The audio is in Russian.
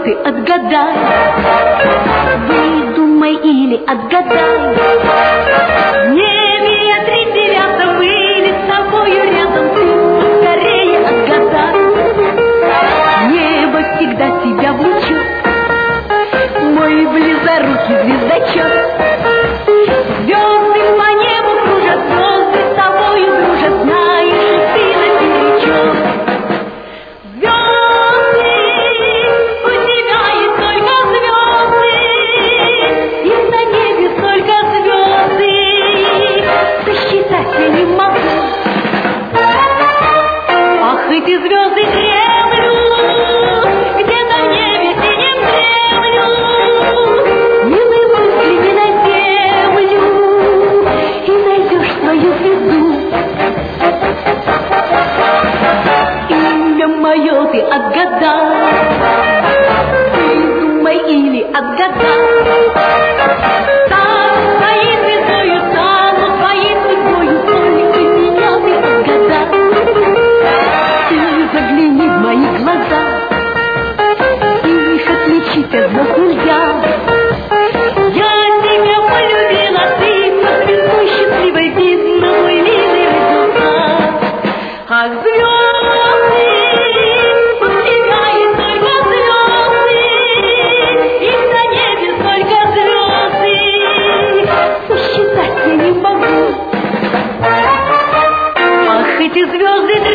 ты отгадай. Выдумай или отгадай. В небе три девята были с тобою рядом. Ты скорее отгадай. Небо всегда тебя влечет, мой близорукий звездочет. Звезды по небу кружат, звезды с тобою дружат, знаешь, ты наперечет. Звезды, у тебя есть только звезды, и на небе столько звезды, сосчитать я не могу. Ах, эти звезды дремлют, где-то в небе синим дремлют. Милый взгляни на землю и найдешь свою звезду. Имя мое ты отгадай, выдумай или отгадай. Стану твоей звездою, стану твоей судьбою, только меня ты отгадай. Ты загляни в мои глаза, их отличить от звезд нельзя. Я тебя полюбила, ты под звездой счастливой, видно мой милый результат. Ах, звезды, у тебя есть только звезды, и на небе столько звезды, сосчитать я не могу. Ах, эти звезды